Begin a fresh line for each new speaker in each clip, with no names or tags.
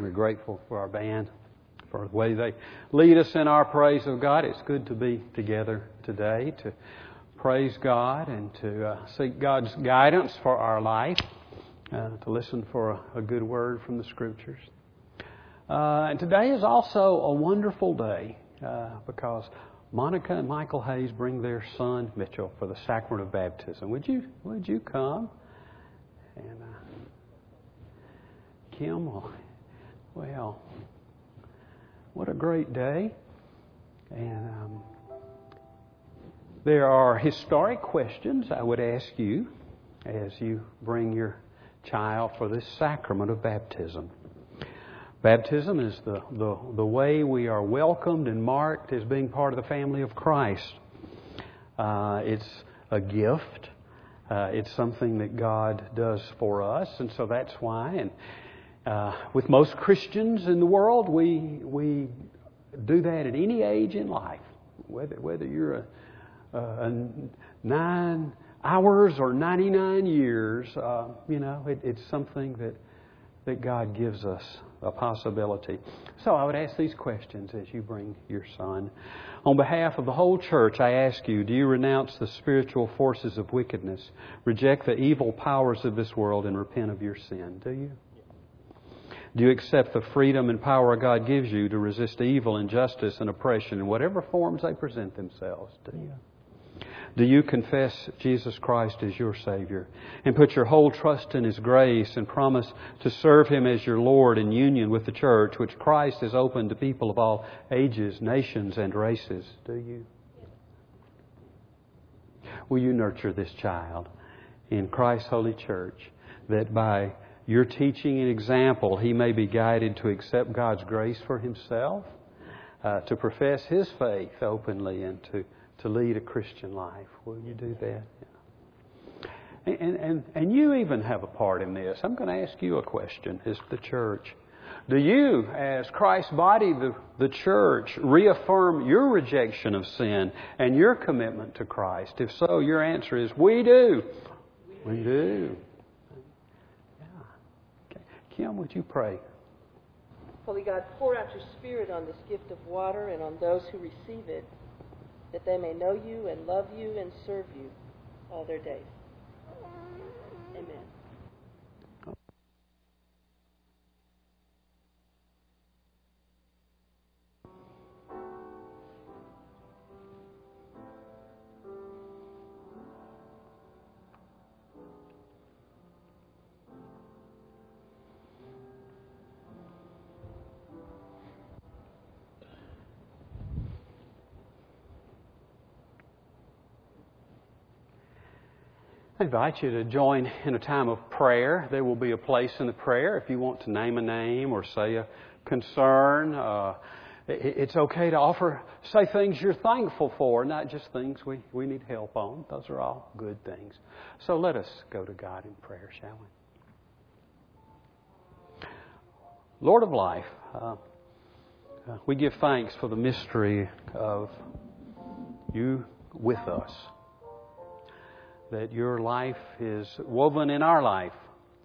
We're grateful for our band, for the way they lead us in our praise of God. It's good to be together today to praise God and to seek God's guidance for our life, to listen for a good word from the Scriptures. And today is also a wonderful day because Monica and Michael Hayes bring their son Mitchell for the sacrament of baptism. Would you come? And Kim, well, what a great day. And there are historic questions I would ask you as you bring your child for this sacrament of baptism. Baptism is the way we are welcomed and marked as being part of the family of Christ. It's a gift. It's something that God does for us, and so that's why. And with most Christians in the world, we do that at any age in life, whether you're a 9 hours or 99 years. It's something that God gives us a possibility. So I would ask these questions as you bring your son. On behalf of the whole church, I ask you, do you renounce the spiritual forces of wickedness, reject the evil powers of this world, and repent of your sin? Do you? Do you accept the freedom and power God gives you to resist evil, injustice, and oppression in whatever forms they present themselves? Do you? Do you confess Jesus Christ as your Savior and put your whole trust in His grace and promise to serve Him as your Lord in union with the church, which Christ has opened to people of all ages, nations, and races? Do you? Will you nurture this child in Christ's holy church, that by your teaching and example he may be guided to accept God's grace for himself, to profess his faith openly, and to lead a Christian life? Will you do that? Yeah. And you even have a part in this. I'm going to ask you a question as the church. Do you, as Christ's body, the church, reaffirm your rejection of sin and your commitment to Christ? If so, your answer is, we do. We do. Yeah. Okay. Kim, would you pray?
Holy God, pour out your Spirit on this gift of water and on those who receive it, that they may know you and love you and serve you all their days. Amen.
I invite you to join in a time of prayer. There will be a place in the prayer if you want to name a name or say a concern. It's okay to say things you're thankful for, not just things we need help on. Those are all good things. So let us go to God in prayer, shall we? Lord of life, we give thanks for the mystery of you with us, that your life is woven in our life.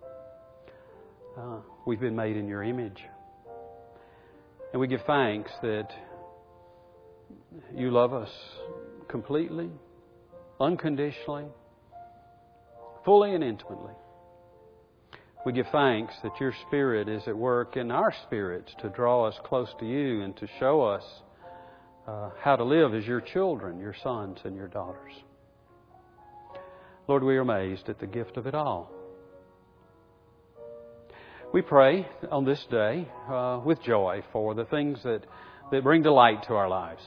We've been made in your image. And we give thanks that you love us completely, unconditionally, fully and intimately. We give thanks that your Spirit is at work in our spirits to draw us close to you and to show us how to live as your children, your sons and your daughters. Lord, we are amazed at the gift of it all. We pray on this day with joy for the things that bring delight to our lives.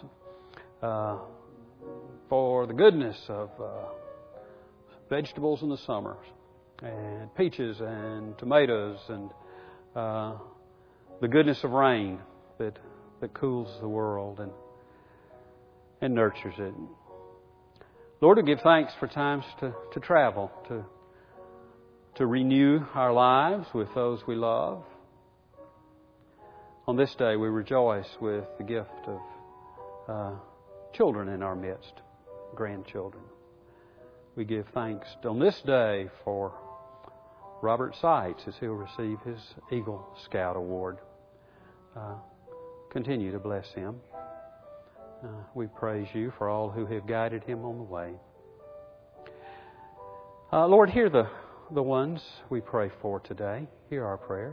For the goodness of vegetables in the summer, and peaches and tomatoes, and the goodness of rain that cools the world and nurtures it. Lord, we give thanks for times to travel, to renew our lives with those we love. On this day, we rejoice with the gift of children in our midst, grandchildren. We give thanks on this day for Robert Seitz as he'll receive his Eagle Scout Award. continue to bless him. We praise you for all who have guided him on the way. Lord, hear the ones we pray for today. Hear our prayers.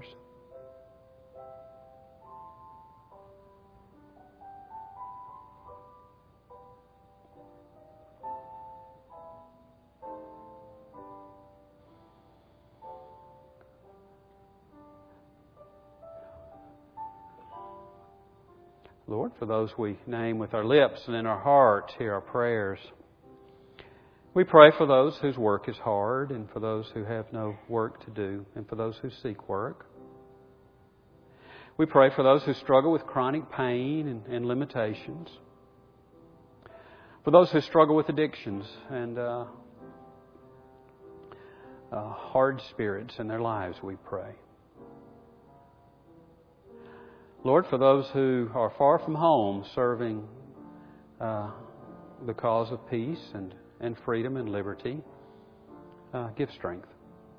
Lord, for those we name with our lips and in our hearts, hear our prayers. We pray for those whose work is hard and for those who have no work to do and for those who seek work. We pray for those who struggle with chronic pain and limitations. For those who struggle with addictions and hard spirits in their lives, we pray. Lord, for those who are far from home serving the cause of peace and freedom and liberty, give strength.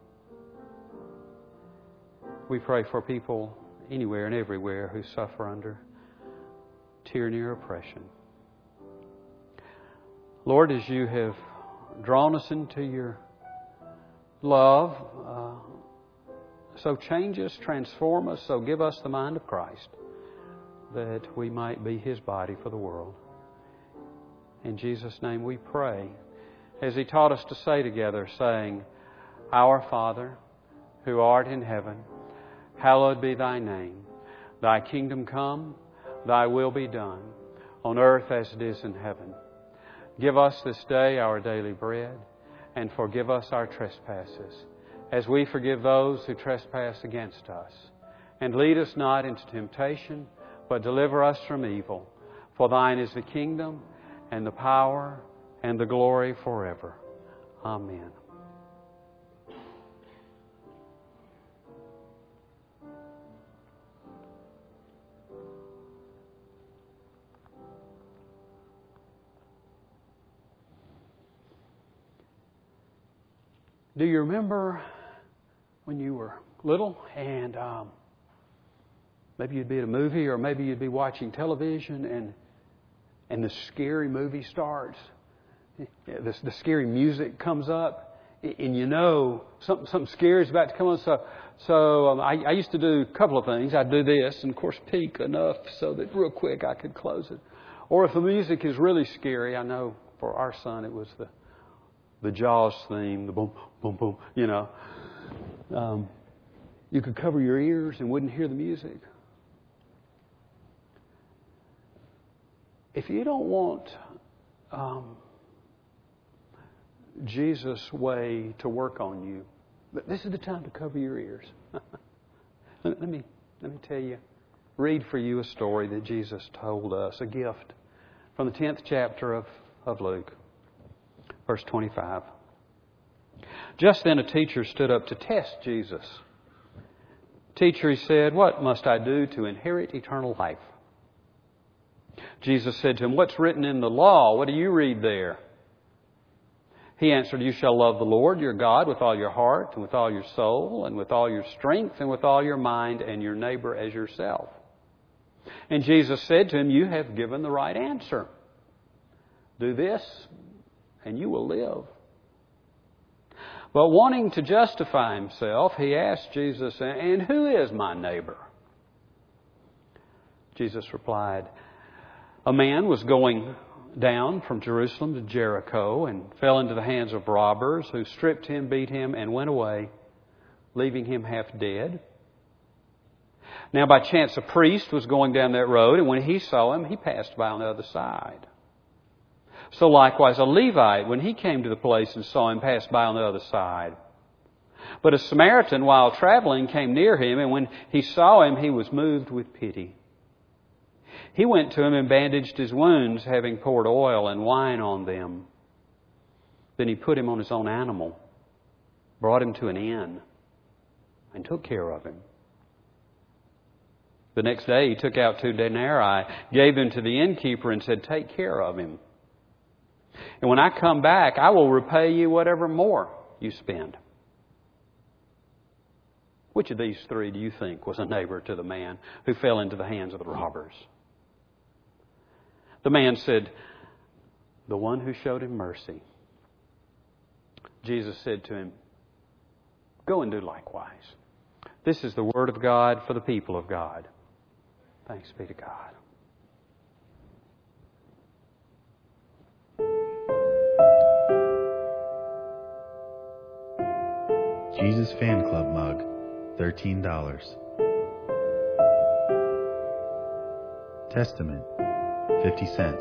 We pray for people anywhere and everywhere who suffer under tyranny or oppression. Lord, as you have drawn us into your love, so change us, transform us, so give us the mind of Christ, that we might be His body for the world. In Jesus' name we pray, as He taught us to say together, saying, Our Father, who art in heaven, hallowed be Thy name. Thy kingdom come, Thy will be done, on earth as it is in heaven. Give us this day our daily bread, and forgive us our trespasses, as we forgive those who trespass against us. And lead us not into temptation, but deliver us from evil. For Thine is the kingdom, and the power, and the glory forever. Amen. Do you remember when you were little and maybe you'd be at a movie or maybe you'd be watching television and the scary movie starts? The scary music comes up and you know something scary is about to come on. So I used to do a couple of things. I'd do this and, of course, peek enough so that real quick I could close it. Or if the music is really scary, I know for our son it was the Jaws theme, the boom, boom, boom, you know. You could cover your ears and wouldn't hear the music. If you don't want Jesus' way to work on you, this is the time to cover your ears. Let me tell you, read for you a story that Jesus told us, a gift from the 10th chapter of Luke. Verse 25. Just then a teacher stood up to test Jesus. Teacher, he said, what must I do to inherit eternal life? Jesus said to him, what's written in the law? What do you read there? He answered, you shall love the Lord your God with all your heart and with all your soul and with all your strength and with all your mind and your neighbor as yourself. And Jesus said to him, you have given the right answer. Do this and you will live. But wanting to justify himself, he asked Jesus, and who is my neighbor? Jesus replied, a man was going down from Jerusalem to Jericho and fell into the hands of robbers who stripped him, beat him, and went away, leaving him half dead. Now by chance a priest was going down that road, and when he saw him, he passed by on the other side. So likewise a Levite, when he came to the place and saw him, passed by on the other side. But a Samaritan, while traveling, came near him, and when he saw him, he was moved with pity. He went to him and bandaged his wounds, having poured oil and wine on them. Then he put him on his own animal, brought him to an inn, and took care of him. The next day he took out 2 denarii, gave them to the innkeeper, and said, take care of him. And when I come back, I will repay you whatever more you spend. Which of these three do you think was a neighbor to the man who fell into the hands of the robbers? The man said, the one who showed him mercy. Jesus said to him, go and do likewise. This is the word of God for the people of God. Thanks be to God.
Jesus Fan Club mug, $13. Testament, 50 cents.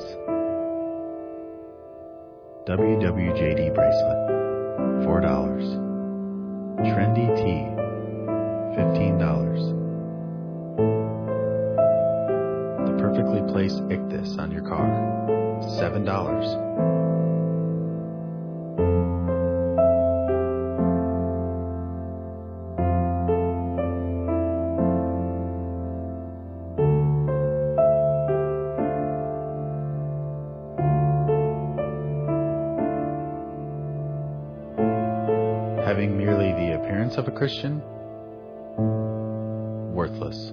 WWJD bracelet, $4. Trendy tee, $15. The perfectly placed Ichthus on your car, $7. Having merely the appearance of a Christian? Worthless.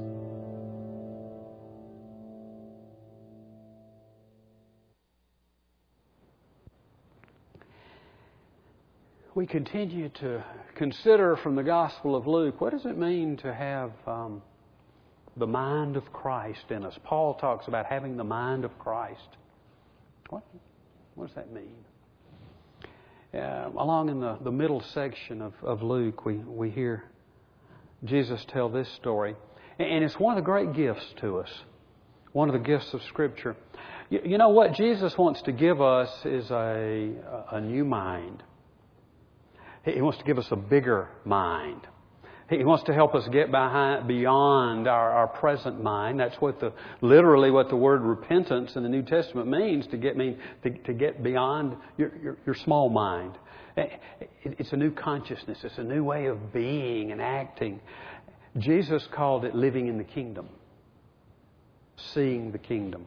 We continue to consider from the Gospel of Luke, what does it mean to have the mind of Christ in us? Paul talks about having the mind of Christ. What does that mean? Along in the middle section of Luke, we hear Jesus tell this story. And it's one of the great gifts to us. One of the gifts of Scripture. You know what Jesus wants to give us is a new mind. He wants to give us a bigger mind. He wants to help us get beyond our present mind. That's literally what the word repentance in the New Testament means, to get beyond your small mind. It's a new consciousness. It's a new way of being and acting. Jesus called it living in the kingdom, seeing the kingdom.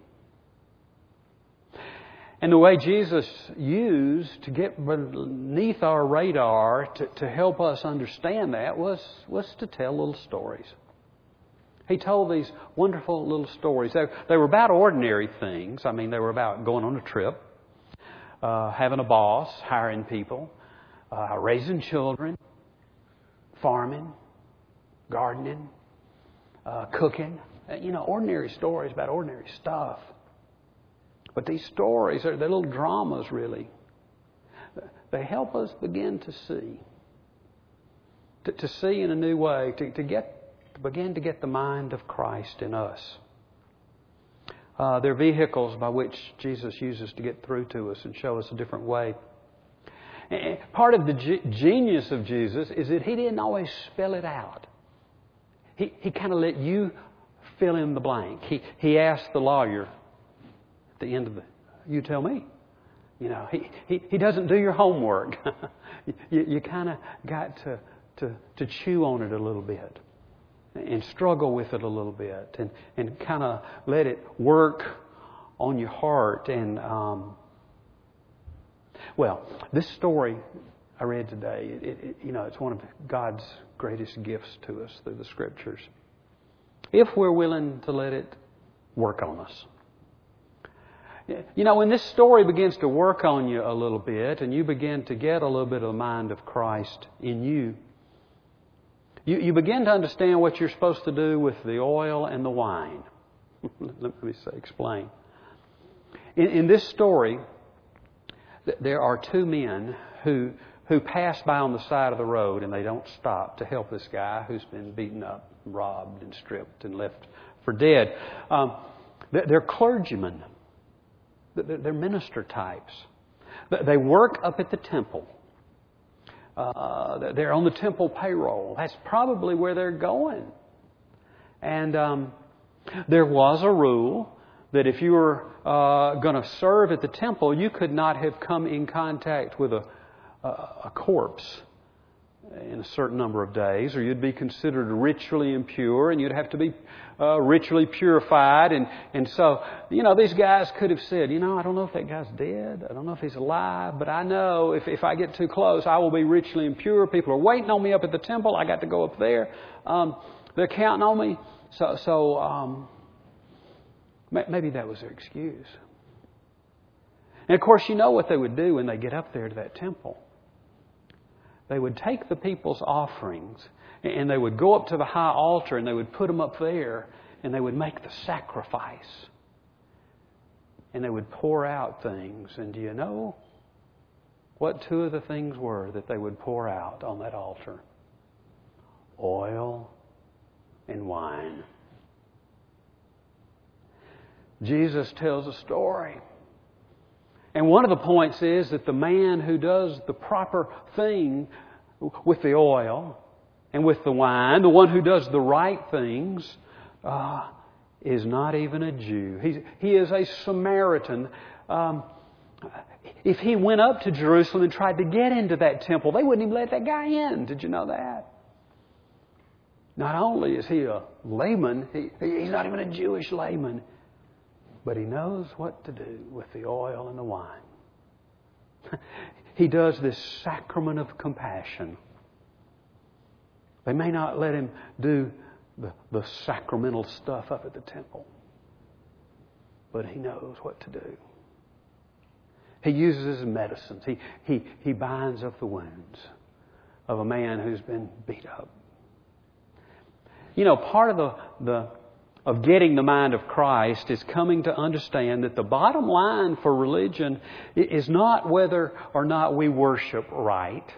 And the way Jesus used to get beneath our radar to help us understand that was to tell little stories. He told these wonderful little stories. They were about ordinary things. I mean, they were about going on a trip, having a boss, hiring people, raising children, farming, gardening, cooking. Ordinary stories about ordinary stuff. But these stories, they're little dramas, really. They help us begin to see. To see in a new way, to begin to get the mind of Christ in us. They're vehicles by which Jesus uses to get through to us and show us a different way. And part of the genius of Jesus is that He didn't always spell it out. He kind of let you fill in the blank. He asked the lawyer, at the end of you tell me. He doesn't do your homework. you kind of got to chew on it a little bit and struggle with it a little bit and kind of let it work on your heart. And this story I read today, it's one of God's greatest gifts to us through the Scriptures, if we're willing to let it work on us. When this story begins to work on you a little bit and you begin to get a little bit of the mind of Christ in you, you begin to understand what you're supposed to do with the oil and the wine. Let me explain. In this story, there are two men who pass by on the side of the road and they don't stop to help this guy who's been beaten up, robbed and stripped and left for dead. They're clergymen. They're minister types. They work up at the temple. They're on the temple payroll. That's probably where they're going. And there was a rule that if you were going to serve at the temple, you could not have come in contact with a corpse in a certain number of days, or you'd be considered ritually impure, and you'd have to be ritually purified. And so, these guys could have said, I don't know if that guy's dead. I don't know if he's alive, but I know if I get too close, I will be ritually impure. People are waiting on me up at the temple. I got to go up there. They're counting on me. So maybe that was their excuse. And of course, you know what they would do when they get up there to that temple. They would take the people's offerings and they would go up to the high altar and they would put them up there and they would make the sacrifice. And they would pour out things. And do you know what two of the things were that they would pour out on that altar? Oil and wine. Jesus tells a story. And one of the points is that the man who does the proper thing with the oil and with the wine, the one who does the right things, is not even a Jew. He is a Samaritan. If he went up to Jerusalem and tried to get into that temple, they wouldn't even let that guy in. Did you know that? Not only is he a layman, he's not even a Jewish layman, but he knows what to do with the oil and the wine. He does this sacrament of compassion. They may not let him do the sacramental stuff up at the temple, but he knows what to do. He uses his medicines. He binds up the wounds of a man who's been beat up. Part of getting the mind of Christ is coming to understand that the bottom line for religion is not whether or not we worship right,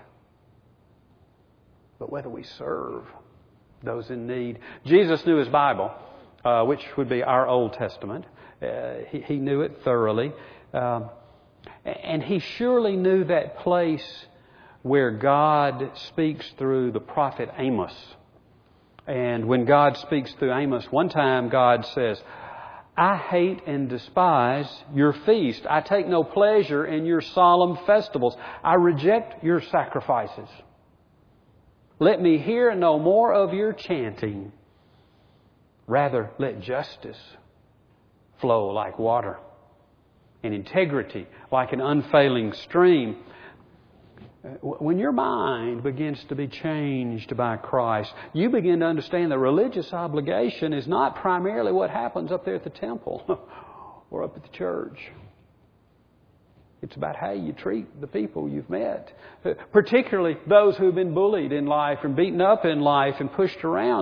but whether we serve those in need. Jesus knew his Bible, which would be our Old Testament. He knew it thoroughly. And he surely knew that place where God speaks through the prophet Amos. And when God speaks through Amos, one time God says, I hate and despise your feast. I take no pleasure in your solemn festivals. I reject your sacrifices. Let me hear no more of your chanting. Rather, let justice flow like water and integrity like an unfailing stream. When your mind begins to be changed by Christ, you begin to understand that religious obligation is not primarily what happens up there at the temple or up at the church. It's about how you treat the people you've met, particularly those who've been bullied in life and beaten up in life and pushed around.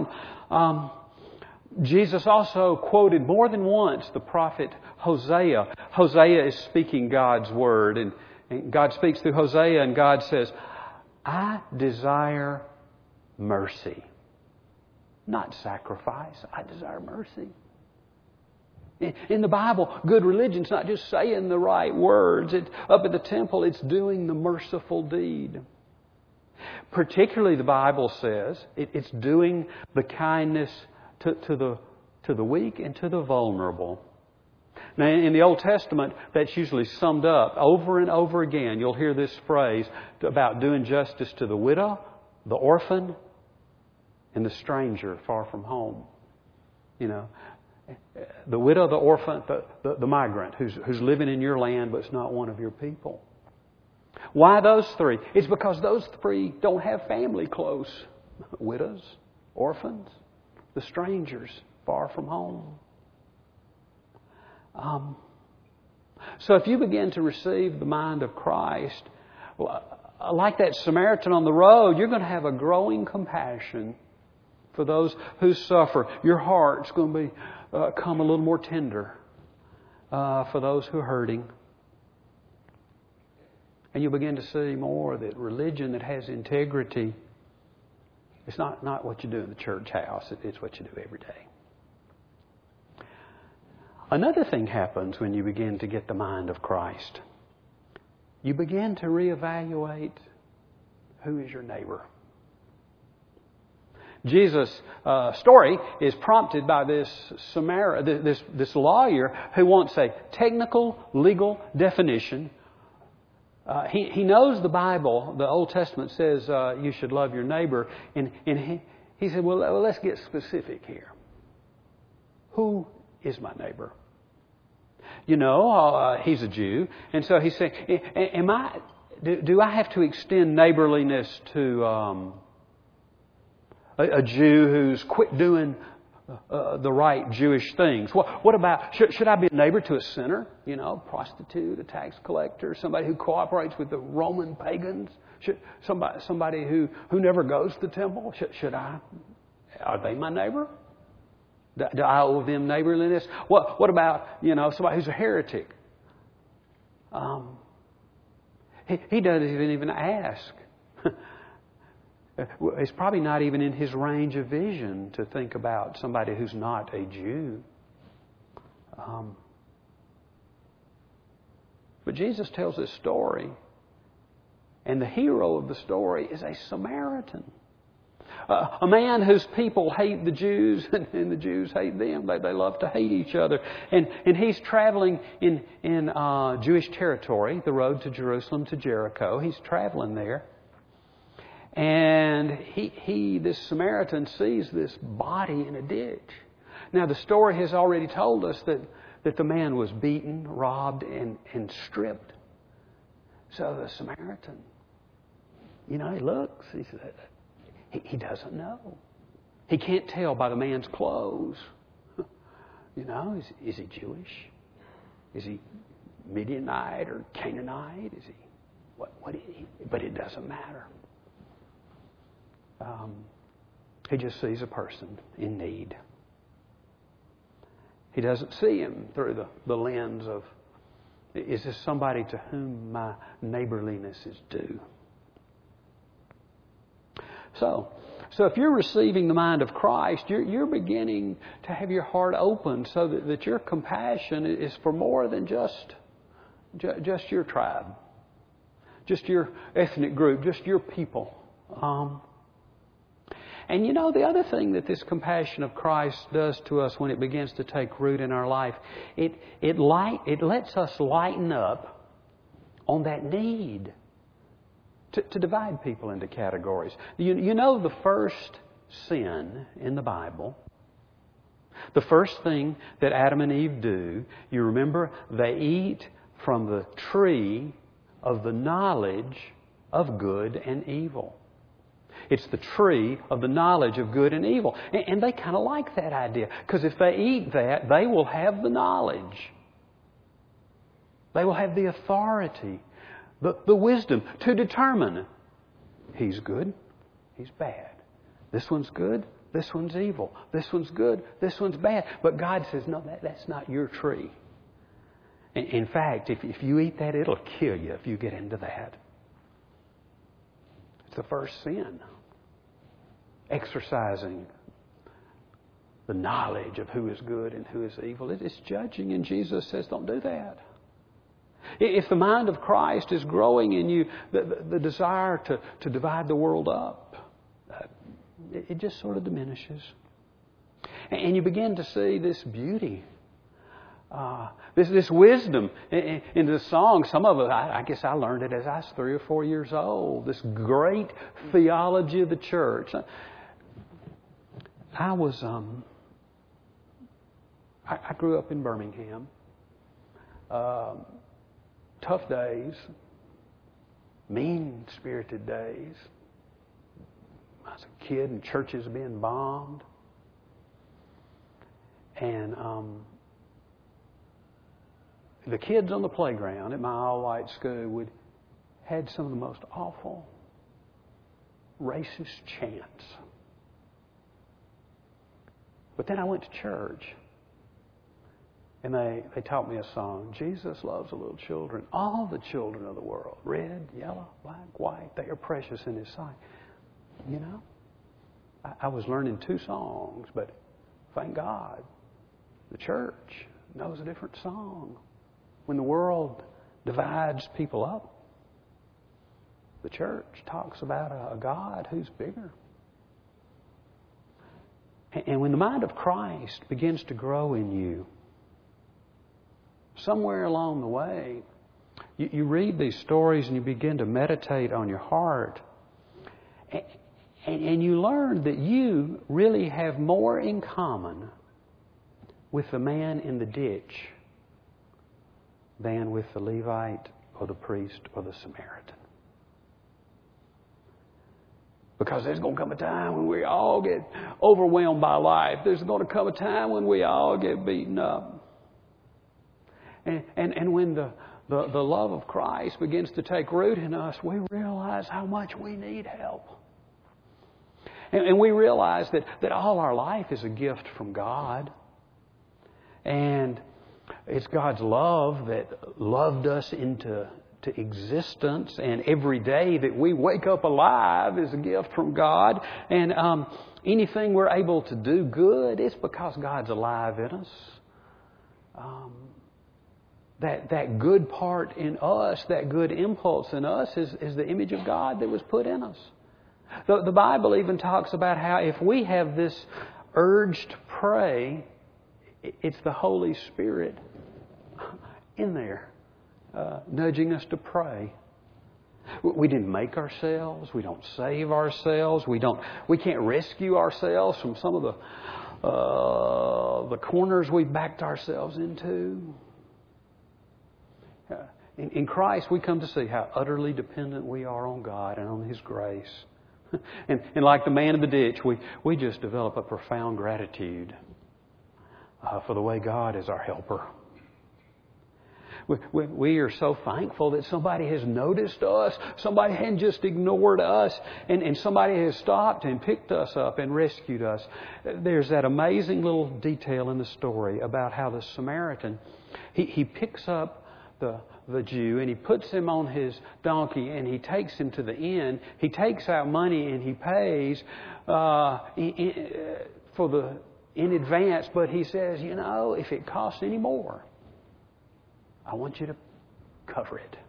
Jesus also quoted more than once the prophet Hosea. Hosea is speaking God's word, and God speaks through Hosea, and God says, I desire mercy, not sacrifice. I desire mercy. In the Bible, good religion's not just saying the right words. Up at the temple, it's doing the merciful deed. Particularly, the Bible says, it's doing the kindness to the weak and to the vulnerable. Now, in the Old Testament, that's usually summed up over and over again. You'll hear this phrase about doing justice to the widow, the orphan, and the stranger far from home. The widow, the orphan, the migrant who's living in your land but is not one of your people. Why those three? It's because those three don't have family close. Widows, orphans, the strangers far from home. So if you begin to receive the mind of Christ, like that Samaritan on the road, you're going to have a growing compassion for those who suffer. Your heart's going to become a little more tender for those who are hurting. And you'll begin to see more that religion that has integrity, it's not what you do in the church house. It's what you do every day. Another thing happens when you begin to get the mind of Christ. You begin to reevaluate who is your neighbor. Jesus' story is prompted by this lawyer who wants a technical, legal definition He knows the Bible. The Old Testament says you should love your neighbor. And he said, well, let's get specific here. Who is my neighbor? He's a Jew. And so he's saying, do I have to extend neighborliness to a Jew who's quit doing the right Jewish things? What about, should I be a neighbor to a sinner? Prostitute, a tax collector, somebody who cooperates with the Roman pagans? Somebody who never goes to the temple? Should I? Are they my neighbor? Do I owe them neighborliness? What about, somebody who's a heretic? He doesn't even ask. It's probably not even in his range of vision to think about somebody who's not a Jew. But Jesus tells this story, and the hero of the story is a Samaritan. A man whose people hate the Jews and the Jews hate them. They love to hate each other. And he's traveling in Jewish territory, the road to Jerusalem to Jericho. He's traveling there. And this Samaritan sees this body in a ditch. Now the story has already told us that the man was beaten, robbed, and stripped. So the Samaritan, he looks, he says, he doesn't know. He can't tell by the man's clothes. Is he Jewish? Is he Midianite or Canaanite? Is he what is he? But it doesn't matter. He just sees a person in need. He doesn't see him through the lens of, is this somebody to whom my neighborliness is due? So if you're receiving the mind of Christ, you're beginning to have your heart open so that your compassion is for more than just your tribe, just your ethnic group, just your people. And the other thing that this compassion of Christ does to us when it begins to take root in our life, it lets us lighten up on that need to divide people into categories. The first sin in the Bible, the first thing that Adam and Eve do, you remember, they eat from the tree of the knowledge of good and evil. It's the tree of the knowledge of good and evil. And they kind of like that idea. Because if they eat that, they will have the knowledge. They will have the authority, the wisdom to determine he's good, he's bad. This one's good, this one's evil. This one's good, this one's bad. But God says, no, that's not your tree. In fact, if you eat that, it'll kill you if you get into that. It's the first sin. Exercising the knowledge of who is good and who is evil. It is judging, and Jesus says, don't do that. If the mind of Christ is growing in you, the desire to divide the world up, it just sort of diminishes. And you begin to see this beauty, this wisdom in the song. Some of it, I guess I learned it as I was 3 or 4 years old. This great theology of the church. I grew up in Birmingham. Tough days, mean-spirited days. I was a kid and churches being bombed. And the kids on the playground at my all-white school had some of the most awful racist chants. But then I went to church, and they taught me a song. Jesus loves the little children, all the children of the world, red, yellow, black, white. They are precious in His sight. I was learning 2 songs, but thank God, the church knows a different song. When the world divides people up, the church talks about a God who's bigger. And when the mind of Christ begins to grow in you, somewhere along the way, You read these stories and you begin to meditate on your heart. And you learn that you really have more in common with the man in the ditch than with the Levite or the priest or the Samaritan. Because there's going to come a time when we all get overwhelmed by life. There's going to come a time when we all get beaten up. And when the love of Christ begins to take root in us, we realize how much we need help. And we realize that all our life is a gift from God. And it's God's love that loved us into existence. And every day that we wake up alive is a gift from God. And anything we're able to do good, it's because God's alive in us. That good part in us, that good impulse in us is the image of God that was put in us. The Bible even talks about how if we have this urge to pray, it's the Holy Spirit in there nudging us to pray. We didn't make ourselves. We don't save ourselves. We can't rescue ourselves from some of the corners we've backed ourselves into. In Christ, we come to see how utterly dependent we are on God and on His grace. And like the man in the ditch, we just develop a profound gratitude for the way God is our helper. We are so thankful that somebody has noticed us. Somebody hadn't just ignored us. And somebody has stopped and picked us up and rescued us. There's that amazing little detail in the story about how the Samaritan, he picks up the Jew and he puts him on his donkey and he takes him to the inn. He takes out money and he pays in advance. But he says, if it costs any more, I want you to cover it.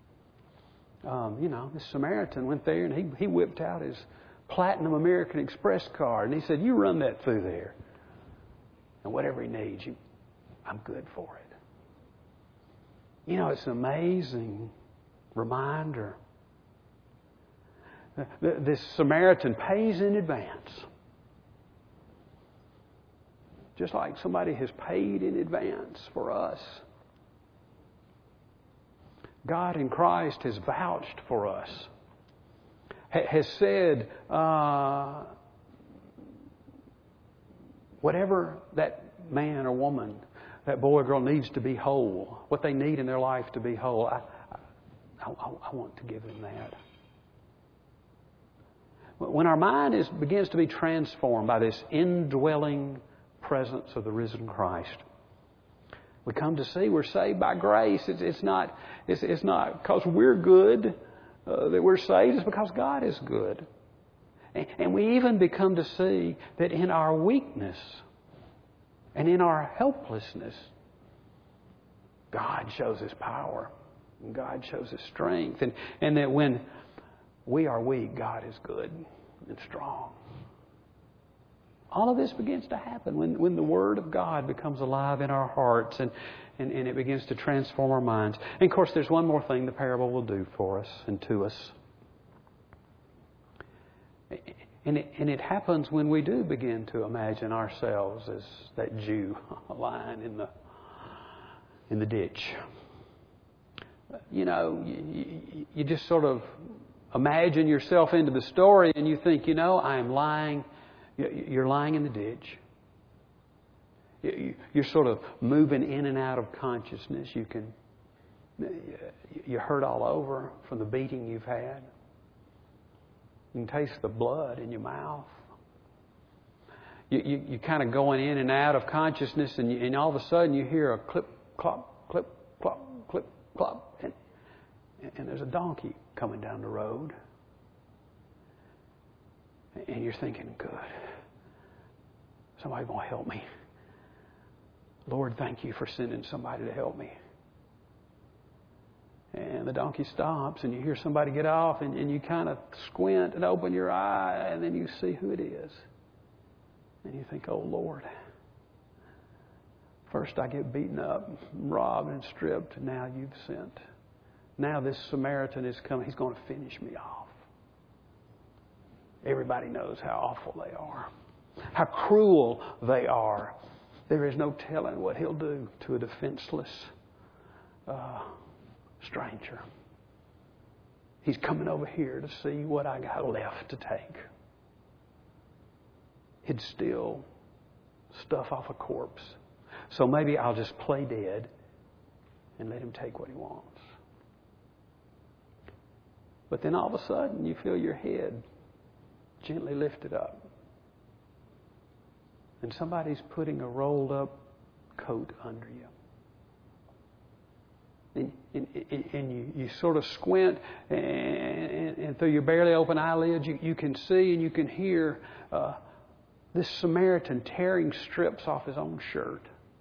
This Samaritan went there and he whipped out his Platinum American Express card and he said, you run that through there. And whatever he needs, I'm good for it. It's an amazing reminder. This Samaritan pays in advance. Just like somebody has paid in advance for us. God in Christ has vouched for us. Has said, whatever that man or woman, that boy or girl needs to be whole, what they need in their life to be whole, I want to give them that. When our mind begins to be transformed by this indwelling presence of the risen Christ, we come to see we're saved by grace. It's not because we're good that we're saved. It's because God is good. And we even become to see that in our weakness and in our helplessness, God shows His power and God shows His strength. And that when we are weak, God is good and strong. All of this begins to happen when the Word of God becomes alive in our hearts and it begins to transform our minds. And of course, there's one more thing the parable will do for us and to us. And it happens when we do begin to imagine ourselves as that Jew lying in the ditch. You just sort of imagine yourself into the story and you think, I am lying. You're lying in the ditch. You're sort of moving in and out of consciousness. You're hurt all over from the beating you've had. You can taste the blood in your mouth. You're kind of going in and out of consciousness, and all of a sudden you hear a clip, clop, clip, clop, clip, clop, and there's a donkey coming down the road. And you're thinking, good. Somebody going to help me. Lord, thank you for sending somebody to help me. And the donkey stops and you hear somebody get off and you kind of squint and open your eye and then you see who it is. And you think, oh Lord, first I get beaten up, robbed and stripped, and now you've sent now this Samaritan is coming. He's going to finish me off. Everybody knows how awful they are, how cruel they are. There is no telling what he'll do to a defenseless stranger. He's coming over here to see what I got left to take. He'd steal stuff off a corpse. So maybe I'll just play dead and let him take what he wants. But then all of a sudden you feel your head gently lifted up. And somebody's putting a rolled up coat under you. And you sort of squint, and through your barely open eyelids you can see and you can hear this Samaritan tearing strips off his own shirt.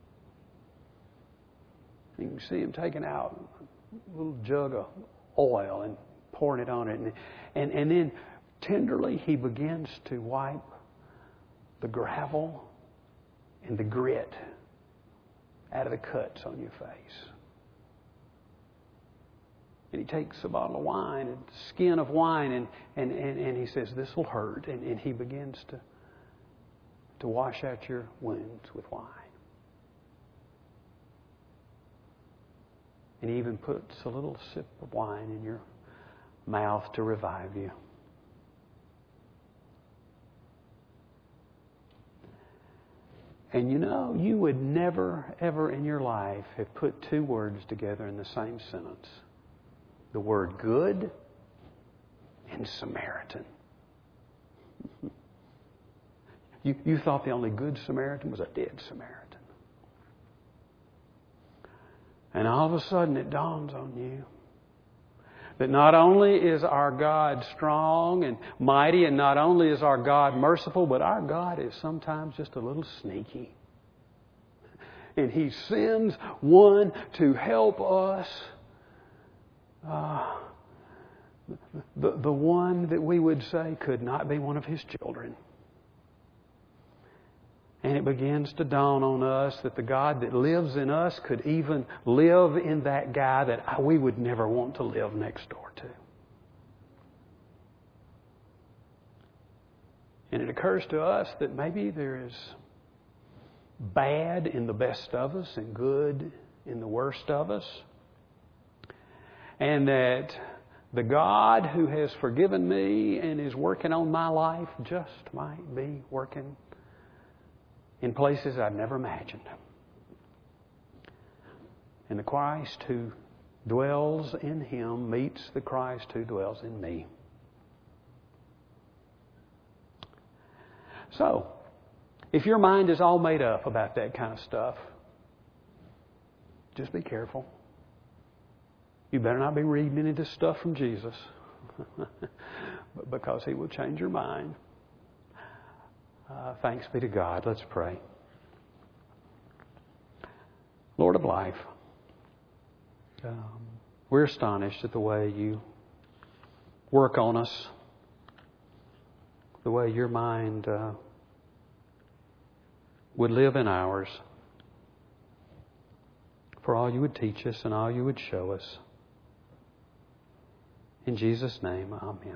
You can see him taking out a little jug of oil and pouring it on it. And then tenderly he begins to wipe the gravel and the grit out of the cuts on your face. And he takes a bottle of wine, a skin of wine, and he says, "This will hurt." And he begins to wash out your wounds with wine. And he even puts a little sip of wine in your mouth to revive you. And you know, you would never, ever in your life have put two words together in the same sentence. The word good and Samaritan. You thought the only good Samaritan was a dead Samaritan. And all of a sudden it dawns on you that not only is our God strong and mighty, and not only is our God merciful, but our God is sometimes just a little sneaky. And He sends one to help us. The one that we would say could not be one of His children. And it begins to dawn on us that the God that lives in us could even live in that guy that we would never want to live next door to. And it occurs to us that maybe there is bad in the best of us and good in the worst of us. And that the God who has forgiven me and is working on my life just might be working in places I'd never imagined. And the Christ who dwells in him meets the Christ who dwells in me. So, if your mind is all made up about that kind of stuff, just be careful. You better not be reading any of this stuff from Jesus, because He will change your mind. Thanks be to God. Let's pray. Lord of life, we're astonished at the way You work on us, the way Your mind would live in ours, for all You would teach us and all You would show us. In Jesus' name, amen.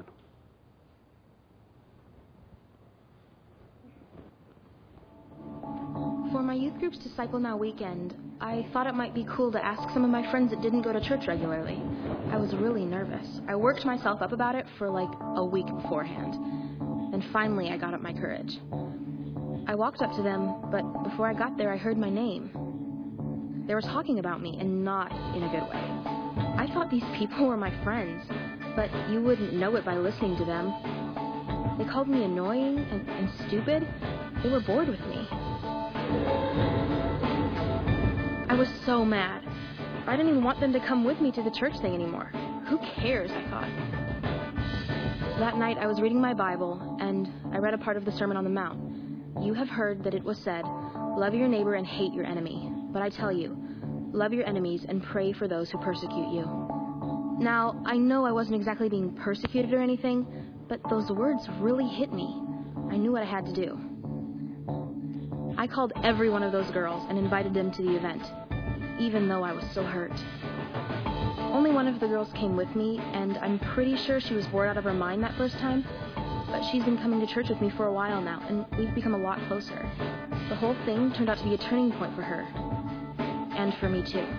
For my youth group's Disciple Now weekend, I thought it might be cool to ask some of my friends that didn't go to church regularly. I was really nervous. I worked myself up about it for like a week beforehand. And finally, I got up my courage. I walked up to them, but before I got there, I heard my name. They were talking about me, and not in a good way. I thought these people were my friends, but you wouldn't know it by listening to them. They called me annoying and stupid. They were bored with me. I was so mad. I didn't even want them to come with me to the church thing anymore. Who cares, I thought. That night I was reading my Bible, and I read a part of the Sermon on the Mount. You have heard that it was said, "Love your neighbor and hate your enemy." But I tell you, love your enemies and pray for those who persecute you. Now, I know I wasn't exactly being persecuted or anything, but those words really hit me. I knew what I had to do. I called every one of those girls and invited them to the event, even though I was so hurt. Only one of the girls came with me, and I'm pretty sure she was bored out of her mind that first time. But she's been coming to church with me for a while now, and we've become a lot closer. The whole thing turned out to be a turning point for her. And for me, too.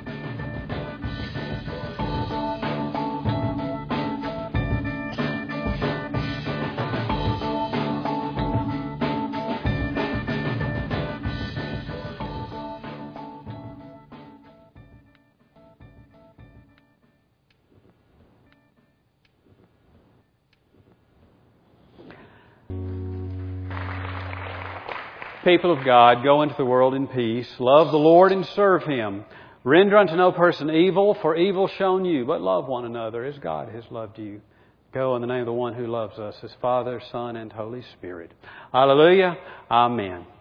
People of God, go into the world in peace. Love the Lord and serve Him. Render unto no person evil, for evil shown you, but love one another as God has loved you. Go in the name of the one who loves us, as Father, Son, and Holy Spirit. Hallelujah. Amen.